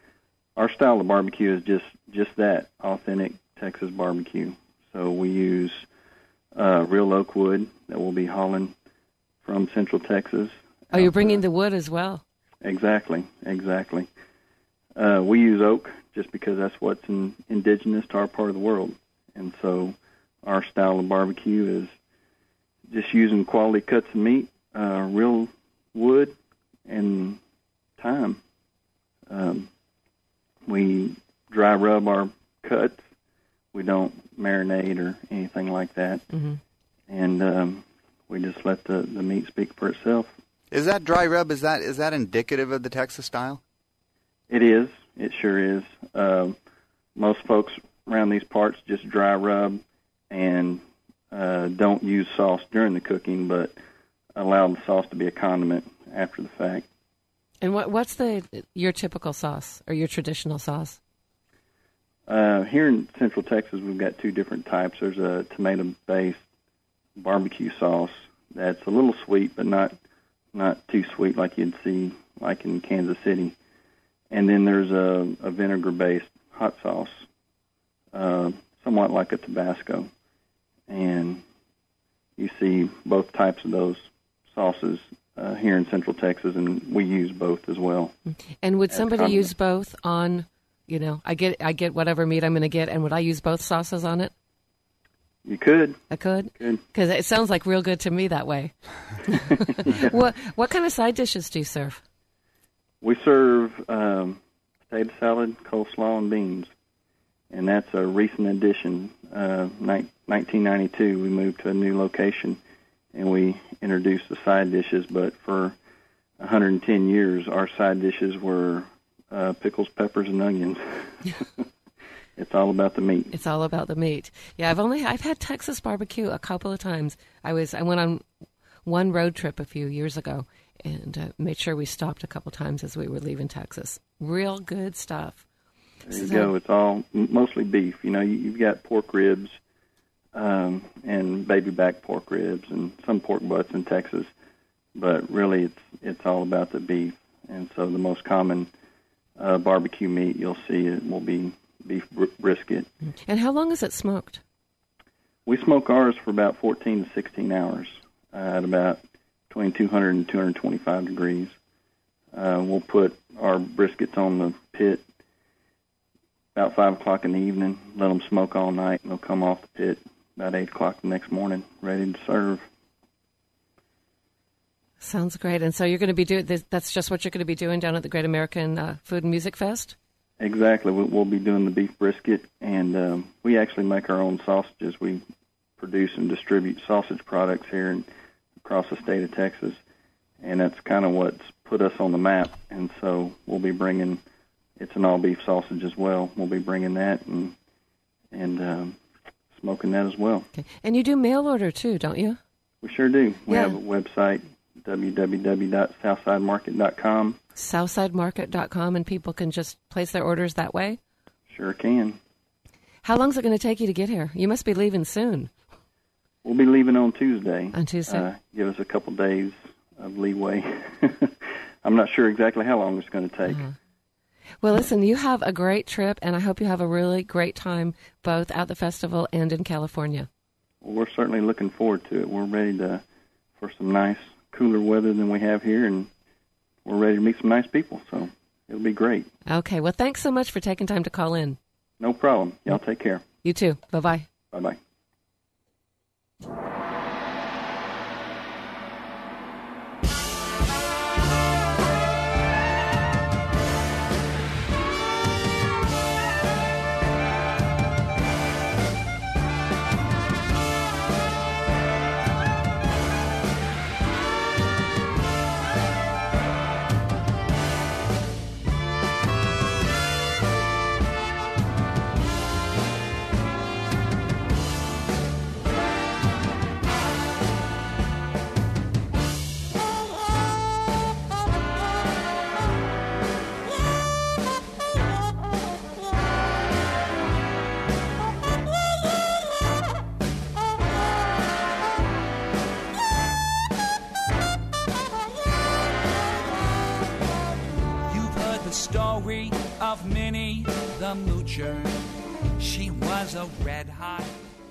Our style of barbecue is just, just that, authentic Texas barbecue. So we use uh, real oak wood that we'll be hauling from Central Texas. Oh, you're bringing the wood as well. Exactly, exactly. Uh, we use oak just because that's what's in, indigenous to our part of the world. And so our style of barbecue is just using quality cuts of meat, uh, real wood, and thyme. Um, we dry rub our cuts. We don't marinate or anything like that. Mm-hmm. And um, we just let the, the meat speak for itself. Is that dry rub, is that is that indicative of the Texas style? It is. It sure is. Um, most folks around these parts just dry rub and uh, don't use sauce during the cooking, but allow the sauce to be a condiment after the fact. And what what's the your typical sauce or your traditional sauce? Uh, here in Central Texas, we've got two different types. There's a tomato-based barbecue sauce that's a little sweet, but not not too sweet like you'd see like in Kansas City. And then there's a, a vinegar-based hot sauce, uh, somewhat like a Tabasco. And you see both types of those sauces uh, here in Central Texas, and we use both as well. And would somebody use both on, you know, I get I get whatever meat I'm going to get, and would I use both sauces on it? You could. I could? Good. Because it sounds like real good to me that way. Yeah. What What kind of side dishes do you serve? We serve um, potato salad, coleslaw, and beans, and that's a recent addition. Uh, ni- nineteen ninety-two, we moved to a new location, and we introduced the side dishes, but for one hundred ten years, our side dishes were uh, pickles, peppers, and onions. It's all about the meat. It's all about the meat. Yeah, I've only I've had Texas barbecue a couple of times. I was I went on one road trip a few years ago, and uh, made sure we stopped a couple times as we were leaving Texas. Real good stuff. There you so, go. It's all mostly beef. You know, you, you've got pork ribs um, and baby back pork ribs and some pork butts in Texas, but really it's it's all about the beef. And so the most common uh, barbecue meat you'll see it will be beef br- brisket. And how long is it smoked? We smoke ours for about fourteen to sixteen hours uh, at about between two hundred and two hundred twenty-five degrees. Uh, we'll put our briskets on the pit about five o'clock in the evening, let them smoke all night, and they'll come off the pit about eight o'clock the next morning, ready to serve. Sounds great. And so you're going to be doing this, that's just what you're going to be doing down at the Great American uh, Food and Music Fest? Exactly. We'll be doing the beef brisket, and um, we actually make our own sausages. We produce and distribute sausage products here and across the state of Texas, and that's kind of what's put us on the map. And so we'll be bringing, it's an all-beef sausage as well. We'll be bringing that and and um, smoking that as well. Okay. And you do mail order too, don't you? We sure do. We yeah. have a website, w w w dot southside market dot com. southside market dot com, and people can just place their orders that way? Sure can. How long is it going to take you to get here? You must be leaving soon. We'll be leaving on Tuesday. On Tuesday. Uh, give us a couple days of leeway. I'm not sure exactly how long it's going to take. Uh-huh. Well, listen, you have a great trip, and I hope you have a really great time both at the festival and in California. Well, we're certainly looking forward to it. We're ready to for some nice, cooler weather than we have here, and we're ready to meet some nice people, so it'll be great. Okay, well, thanks so much for taking time to call in. No problem. Y'all take care. You too. Bye-bye. Bye-bye. Story of Minnie the Moocher. She was a red hot.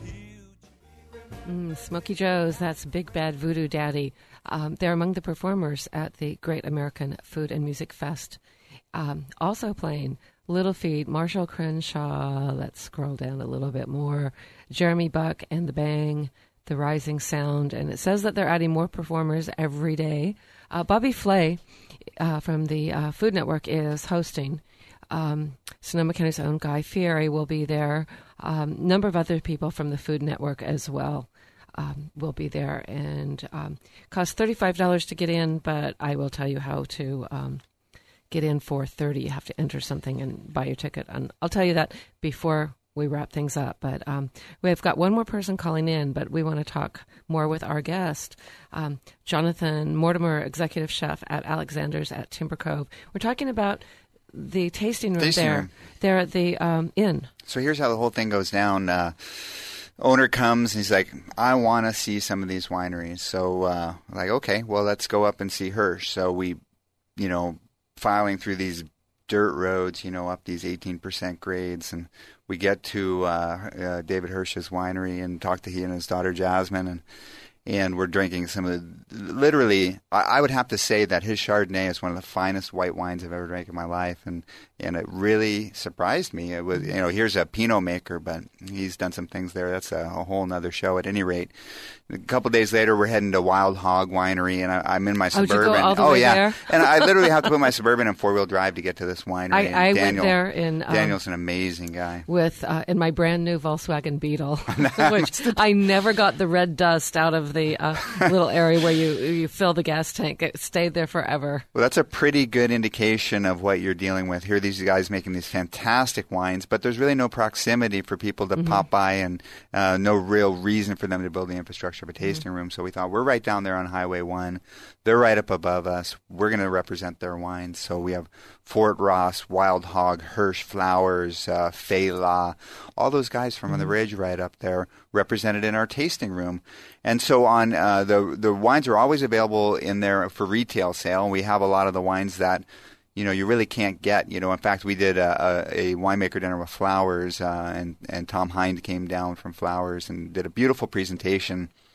Mm, Smokey Joe's, that's Big Bad Voodoo Daddy. Um, they're among the performers at the Great American Food and Music Fest. Um, also playing Little Feat, Marshall Crenshaw, let's scroll down a little bit more, Jeremy Buck and the Bang, The Rising Sound, and it says that they're adding more performers every day. Uh, Bobby Flay uh, from the uh, Food Network is hosting. Um, Sonoma County's own Guy Fieri will be there. A um, number of other people from the Food Network as well um, will be there. And um, costs thirty-five dollars to get in, but I will tell you how to um, get in for thirty dollars. You have to enter something and buy your ticket. And I'll tell you that before we wrap things up. But um, we've got one more person calling in, but we want to talk more with our guest, um, Jonathan Mortimer, executive chef at Alexander's at Timber Cove. We're talking about the tasting room tasting there. Room. They're at the um, inn. So here's how the whole thing goes down. Uh, owner comes and he's like, I want to see some of these wineries. So uh, like, okay, well, let's go up and see Hirsch. So we, you know, filing through these dirt roads, you know, up these eighteen percent grades, and we get to uh, uh, David Hirsch's winery and talk to he and his daughter Jasmine, and and we're drinking some of the, literally, I, I would have to say that his Chardonnay is one of the finest white wines I've ever drank in my life, and and it really surprised me. It was, you know, here's a Pinot maker, but he's done some things there. That's a, a whole nother show. At any rate, a couple of days later, we're heading to Wild Hog Winery, and I, I'm in my Suburban. Oh, did you go all the oh way yeah, there? And I literally have to put my Suburban in four wheel drive to get to this winery. I, and I Daniel, went there in um, Daniel's an amazing guy with uh, in my brand new Volkswagen Beetle, which I never got the red dust out of the uh, little area where you you fill the gas tank. It stayed there forever. Well, that's a pretty good indication of what you're dealing with. Here are these guys making these fantastic wines, but there's really no proximity for people to mm-hmm. pop by, and uh, no real reason for them to build the infrastructure of a tasting mm-hmm. room. So we thought, we're right down there on Highway one. They're right up above us. We're going to represent their wines. So we have Fort Ross, Wild Hog, Hirsch Flowers, uh, Fela, all those guys from mm-hmm. the Ridge right up there represented in our tasting room. And so on, uh, the the wines are always available in there for retail sale. And we have a lot of the wines that, you know, you really can't get. You know, in fact, we did a, a, a winemaker dinner with Flowers, uh, and, and Tom Hind came down from Flowers and did a beautiful presentation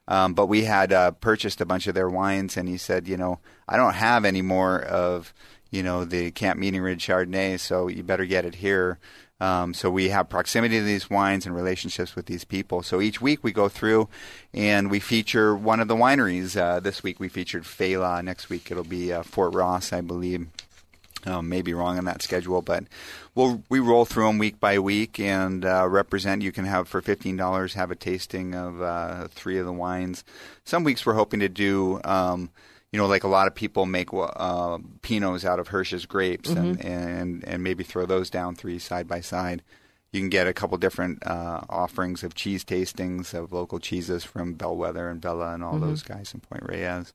Um, but we had uh, purchased a bunch of their wines, and he said, you know, I don't have any more of, you know, the Camp Meeting Ridge Chardonnay, so you better get it here. Um, so we have proximity to these wines and relationships with these people. So each week we go through and we feature one of the wineries. Uh, this week we featured Fela. Next week it'll be uh, Fort Ross, I believe. Um, maybe wrong on that schedule, but we'll we roll through them week by week and uh, represent. You can have for fifteen dollars have a tasting of uh, three of the wines. Some weeks we're hoping to do, um, you know, like a lot of people make uh, Pinots out of Hirsch's grapes, mm-hmm. and, and and maybe throw those down three side by side. You can get a couple different uh, offerings of cheese tastings of local cheeses from Bellwether and Bella and all mm-hmm. those guys in Point Reyes.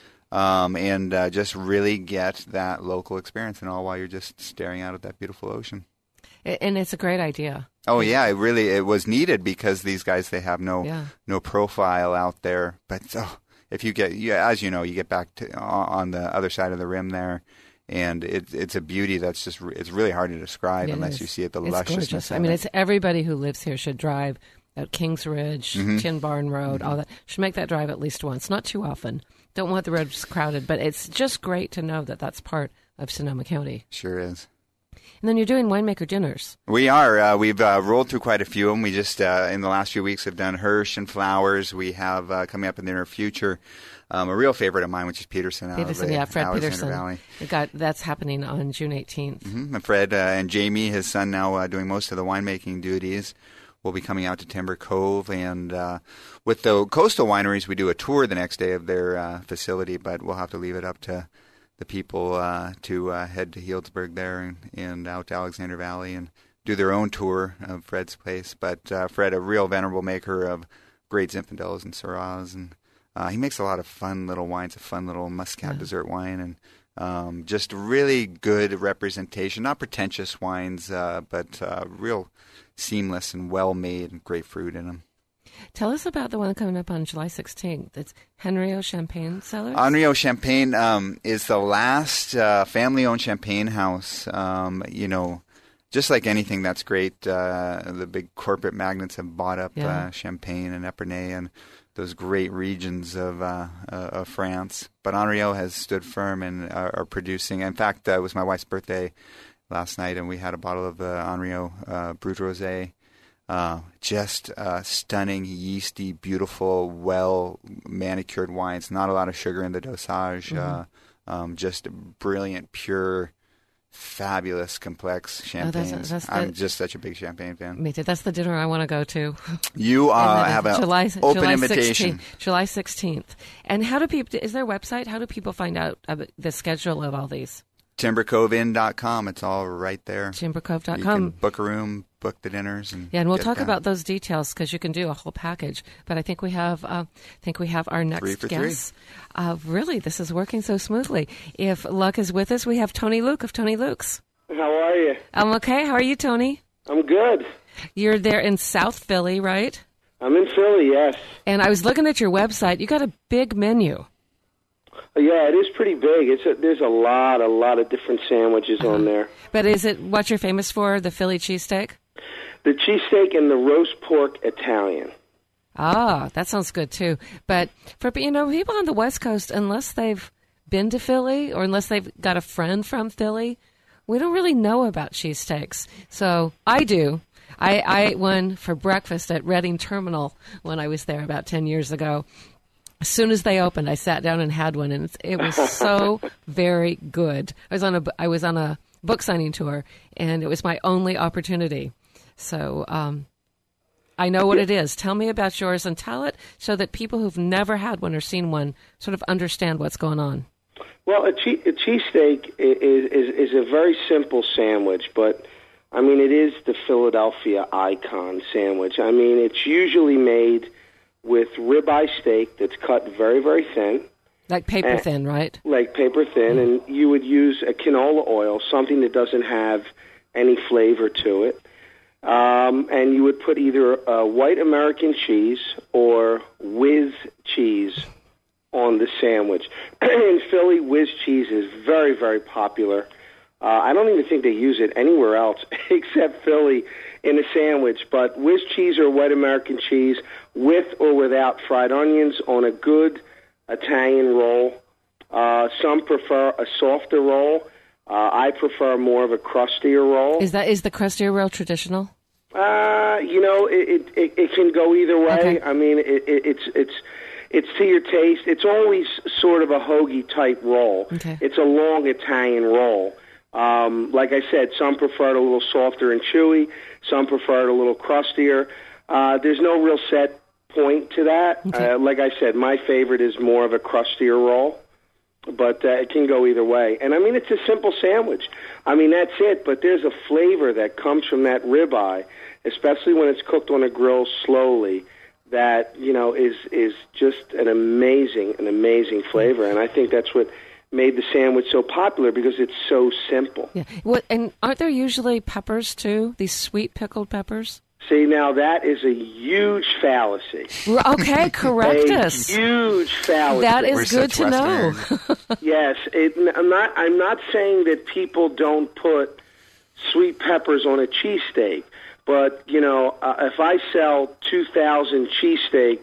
Um, and uh, just really get that local experience, and all while you're just staring out at that beautiful ocean. And it's a great idea. Oh yeah, it really it was needed because these guys, they have no yeah. no profile out there. But oh, if you get, yeah, as you know, you get back to on the other side of the rim there, and it, it's a beauty that's just it's really hard to describe it unless is. you see it. The it's lusciousness. Gorgeous. Of I mean, it. It's everybody who lives here should drive out Kings Ridge, mm-hmm. Tin Barn Road, mm-hmm. all that. Should make that drive at least once, not too often. Don't want the roads crowded, but it's just great to know that that's part of Sonoma County. Sure is. And then you're doing winemaker dinners. We are. Uh, we've uh, rolled through quite a few of them. We just, uh, in the last few weeks, have done Hirsch and Flowers. We have uh, coming up in the near future um, a real favorite of mine, which is Peterson. Peterson, out of, yeah, Fred Alexander Peterson. Valley. We got, that's happening on June eighteenth. Mm-hmm. And Fred uh, and Jamie, his son, now uh, doing most of the winemaking duties. We'll be coming out to Timber Cove, and uh, with the coastal wineries, we do a tour the next day of their uh, facility, but we'll have to leave it up to the people uh, to uh, head to Healdsburg there and, and out to Alexander Valley and do their own tour of Fred's place. But uh, Fred, a real venerable maker of great Zinfandos and Syrahs, and uh, he makes a lot of fun little wines, a fun little Muscat yeah. dessert wine, and um, just really good representation, not pretentious wines, uh, but uh, real seamless and well-made and great fruit in them. Tell us about the one coming up on July sixteenth. It's Henriot Champagne Cellars? Henriot Champagne um, is the last uh, family-owned champagne house. Um, you know, just like anything that's great, uh, the big corporate magnates have bought up yeah. uh, Champagne and Epernay and those great regions of uh, uh, of France. But Henriot has stood firm and uh, are producing. In fact, uh, it was my wife's birthday last night, and we had a bottle of the Henriot uh, Brut Rosé. Uh, just uh, stunning, yeasty, beautiful, well-manicured wines. Not a lot of sugar in the dosage. Mm-hmm. Uh, um, just brilliant, pure, fabulous, complex champagnes. Oh, that's, that's the, I'm just such a big champagne fan. Me too. That's the dinner I want to go to. You uh, have an open July invitation. sixteenth, July sixteenth. And how do people? Is there a website? How do people find out about the schedule of all these? timber cove inn dot com. It's all right there. timber cove dot com. You can book a room, book the dinners, and yeah, and we'll talk that. about those details because you can do a whole package. But I think we have, uh, I think we have our next three for guest. Uh, really, this is working so smoothly. If luck is with us, we have Tony Luke of Tony Luke's. How are you? I'm okay. How are you, Tony? I'm good. You're there in South Philly, right? I'm in Philly, yes. And I was looking at your website. You got a big menu. Yeah, it is pretty big. It's a, there's a lot, a lot of different sandwiches uh-huh. on there. But is it what you're famous for, the Philly cheesesteak? The cheesesteak and the roast pork Italian. Ah, that sounds good, too. But, for you know, people on the West Coast, unless they've been to Philly or unless they've got a friend from Philly, we don't really know about cheesesteaks. So I do. I, I ate one for breakfast at Reading Terminal when I was there about ten years ago. As soon as they opened, I sat down and had one, and it's, it was so very good. I was on a I was on a book signing tour, and it was my only opportunity. So um, I know what it is. Tell me about yours, and tell it so that people who've never had one or seen one sort of understand what's going on. Well, a, che- a cheesesteak is, is is a very simple sandwich, but I mean it is the Philadelphia icon sandwich. I mean it's usually made with ribeye steak that's cut very, very thin. Like paper and, thin, right? Like paper thin, mm. and you would use a canola oil, something that doesn't have any flavor to it. Um, and you would put either uh, white American cheese or Whiz cheese on the sandwich. In Philly, Whiz cheese is very, very popular. Uh, I don't even think they use it anywhere else except Philly. in a sandwich, but Whiz cheese or white American cheese with or without fried onions on a good Italian roll. Uh, some prefer a softer roll. Uh, I prefer more of a crustier roll. Is that is the crustier roll traditional? Uh, you know, it, it, it can go either way. Okay. I mean, it, it, it's it's it's to your taste. It's always sort of a hoagie type roll. Okay. It's a long Italian roll. Um, like I said, some prefer it a little softer and chewy. Some prefer it a little crustier. Uh, there's no real set point to that. Okay. Uh, like I said, my favorite is more of a crustier roll, but uh, it can go either way. And I mean, it's a simple sandwich. I mean, that's it. But there's a flavor that comes from that ribeye, especially when it's cooked on a grill slowly, that, you know, is is just an amazing, an amazing flavor. And I think that's what made the sandwich so popular, because it's so simple. Yeah. What, and aren't there usually peppers too? These sweet pickled peppers? See, now that is a huge fallacy. Okay, correct a us. Huge fallacy. That is We're good to know. Yes, it, I'm not. I'm not saying that people don't put sweet peppers on a cheesesteak, but you know, uh, if I sell two thousand cheesesteaks,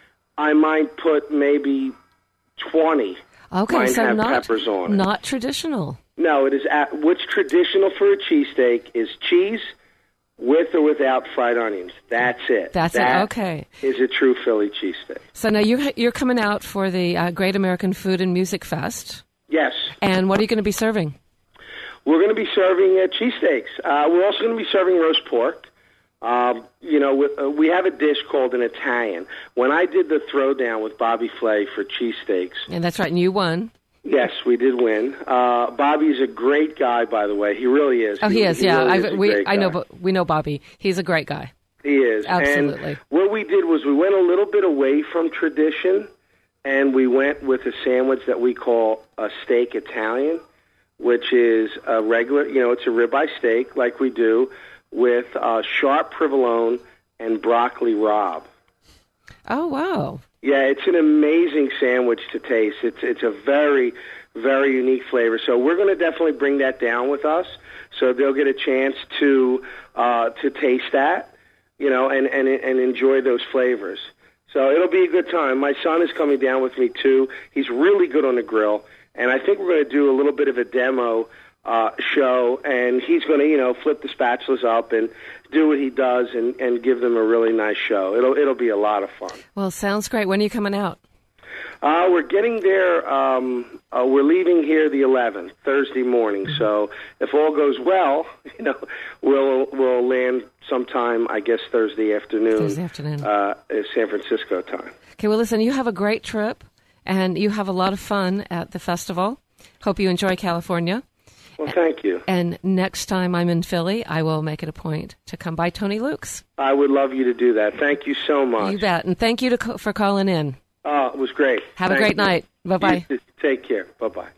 I might put maybe twenty. Okay, might so have not peppers on it. not traditional. No, it is. At, what's traditional for a cheesesteak is cheese with or without fried onions. That's it. That's that it. Okay. Is a true Philly cheesesteak. So now you're you're coming out for the uh, Great American Food and Music Fest. Yes. And what are you going to be serving? We're going to be serving uh, cheesesteaks. Uh, we're also going to be serving roast pork. Um, you know, we, uh, we have a dish called an Italian. When I did the throwdown with Bobby Flay for cheesesteaks. And that's right, and you won. Yes, we did win. Uh, Bobby's a great guy, by the way. He really is. Oh, he, he is. Yeah, really I, is a we great I know. guy. But we know Bobby. He's a great guy. He is. Absolutely. And what we did was we went a little bit away from tradition, and we went with a sandwich that we call a steak Italian, which is a regular, you know, it's a ribeye steak like we do with uh, sharp provolone and broccoli rabe. Oh, wow. Yeah, it's an amazing sandwich to taste. It's it's a very, very unique flavor. So we're going to definitely bring that down with us, so they'll get a chance to uh, to taste that, you know, and, and and enjoy those flavors. So it'll be a good time. My son is coming down with me too. He's really good on the grill, and I think we're going to do a little bit of a demo uh, show, and he's going to, you know, flip the spatulas up and do what he does and, and give them a really nice show. It'll it'll be a lot of fun. Well, sounds great. When are you coming out? Uh, we're getting there. Um, uh, we're leaving here the eleventh, Thursday morning. Mm-hmm. So if all goes well, you know, we'll we'll land sometime, I guess, Thursday afternoon. Thursday afternoon. Uh, San Francisco time. Okay. Well, listen. You have a great trip, and you have a lot of fun at the festival. Hope you enjoy California. Well, thank you. And next time I'm in Philly, I will make it a point to come by Tony Luke's. I would love you to do that. Thank you so much. You bet. And thank you to, for calling in. Oh, it was great. Have Thank a great you. night. Bye-bye. You too. Take care. Bye-bye.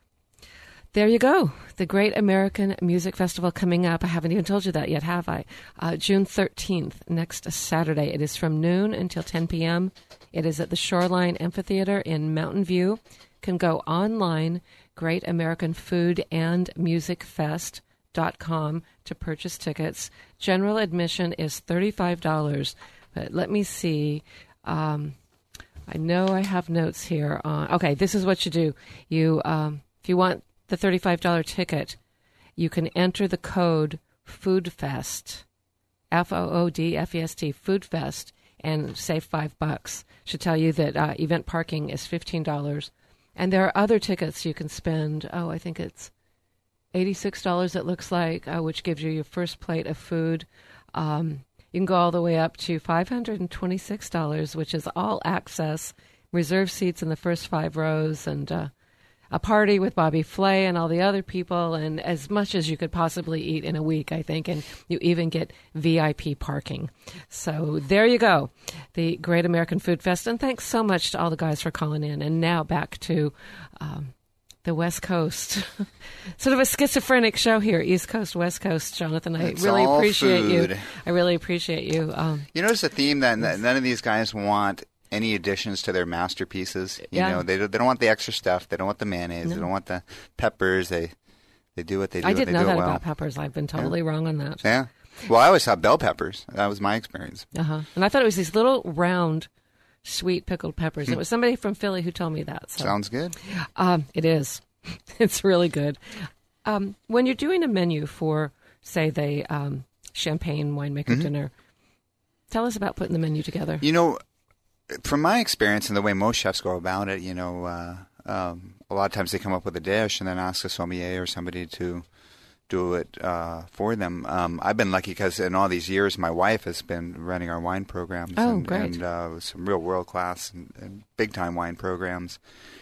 There you go. The Great American Music Festival coming up. I haven't even told you that yet, have I? Uh, June thirteenth, next Saturday. It is from noon until ten p.m. It is at the Shoreline Amphitheater in Mountain View. Can go online, Great American Food and Music Fest dot com to purchase tickets. General admission is thirty-five dollars. But let me see. Um, I know I have notes here on. Okay, this is what you do. You, um, if you want the thirty-five dollars ticket, you can enter the code FOODFEST, F O O D F E S T, FOODFEST, and save five bucks. Should tell you that uh, event parking is fifteen dollars. And there are other tickets you can spend. Oh, I think it's eighty-six dollars, it looks like, uh, which gives you your first plate of food. Um, you can go all the way up to five hundred twenty-six dollars, which is all access, reserved seats in the first five rows, and uh, a party with Bobby Flay and all the other people, and as much as you could possibly eat in a week, I think, and you even get V I P parking. So there you go, the Great American Food Fest, and thanks so much to all the guys for calling in. And now back to um, the West Coast. Sort of a schizophrenic show here, East Coast, West Coast, Jonathan. I It's really all appreciate food. you. I really appreciate you. Um, You notice a theme that n- none of these guys want any additions to their masterpieces. You Yeah. know, they don't, they don't want the extra stuff. They don't want the mayonnaise. No. They don't want the peppers. They they do what they do. I and didn't they know do that it well. about peppers. I've been totally wrong on that. Yeah. Well, I always thought bell peppers. That was my experience. Uh-huh. And I thought it was these little round, sweet pickled peppers. It was somebody from Philly who told me that. So. Sounds good. Um, it is. It's really good. Um, when you're doing a menu for, say, the um, Champagne winemaker mm-hmm. dinner, tell us about putting the menu together. You know, from my experience and the way most chefs go about it, you know, uh, um, a lot of times they come up with a dish and then ask a sommelier or somebody to do it uh, for them. Um, I've been lucky because in all these years, my wife has been running our wine programs. Oh, and, great. And uh, some real world-class and, and big-time wine programs.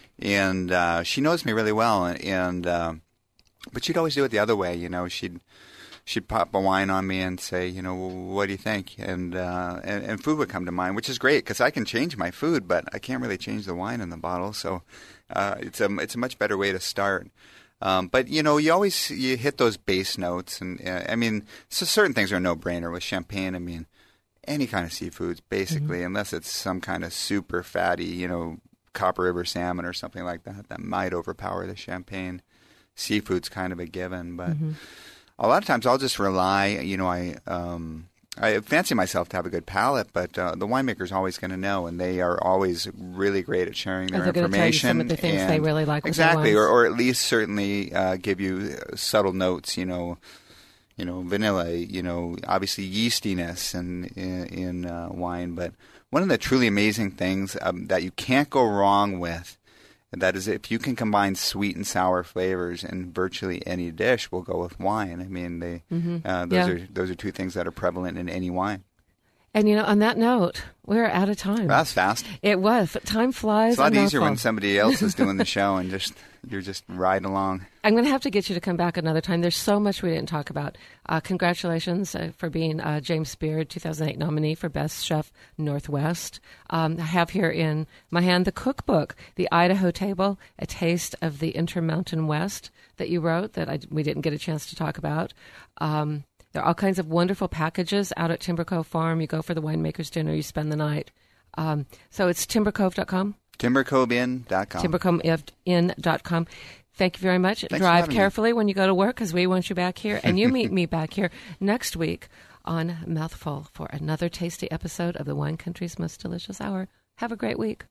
And uh, she knows me really well. And, and uh, but she'd always do it the other way. You know, she'd she'd pop a wine on me and say, you know, well, what do you think? And, uh, and and food would come to mind, which is great because I can change my food, but I can't really change the wine in the bottle. So uh, it's a it's a much better way to start. Um, but you know, you always you hit those base notes, and uh, I mean, so certain things are a no-brainer with champagne. I mean, any kind of seafoods, basically, mm-hmm. unless it's some kind of super fatty, you know, Copper River salmon or something like that, that might overpower the champagne. Seafood's kind of a given, but mm-hmm. a lot of times I'll just rely. You know, I um, I fancy myself to have a good palate, but uh, the winemaker's always going to know, and they are always really great at sharing their they're information. Tell you some of the things they really like. Exactly, or, or at least certainly uh, give you subtle notes. You know, you know, vanilla. You know, obviously yeastiness in in, in uh, wine. But one of the truly amazing things um, that you can't go wrong with. And that is, if you can combine sweet and sour flavors in virtually any dish, we'll go with wine. I mean, they mm-hmm. uh, those yeah. are those are two things that are prevalent in any wine. And you know, on that note, we're out of time. That's fast. It was. Time flies. It's a lot easier mouthful. when somebody else is doing the show and just you're just riding along. I'm going to have to get you to come back another time. There's so much we didn't talk about. Uh, congratulations uh, for being uh, James Beard, two thousand eight nominee for Best Chef Northwest. Um, I have here in my hand the cookbook, The Idaho Table, A Taste of the Intermountain West, that you wrote that I, we didn't get a chance to talk about. Um, there are all kinds of wonderful packages out at Timber Cove Farm. You go for the winemaker's dinner, you spend the night. Um, so it's timber cove dot com? timber cove inn dot com. timber cove inn dot com. Thank you very much. Thanks Drive carefully me. when you go to work because we want you back here. And you meet me back here next week on Mouthful for another tasty episode of the Wine Country's Most Delicious Hour. Have a great week.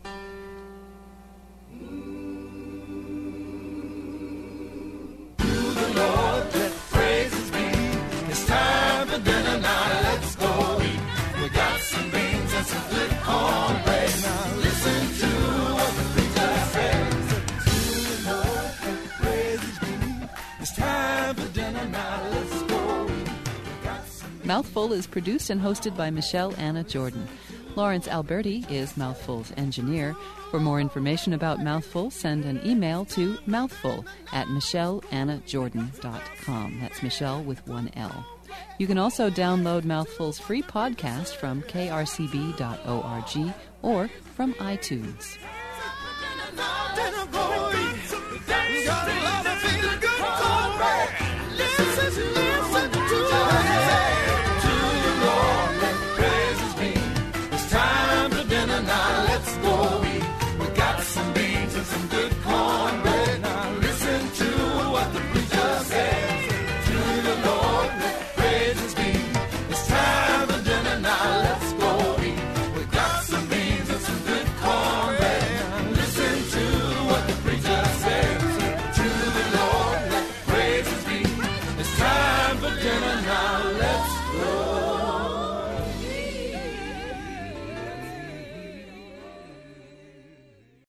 Mouthful is produced and hosted by Michelle Anna Jordan. Lawrence Alberti is Mouthful's engineer. For more information about Mouthful, send an email to mouthful at michelle anna jordan dot com. That's Michelle with one L. You can also download Mouthful's free podcast from k r c b dot org or from iTunes. Got a lot of feeling good.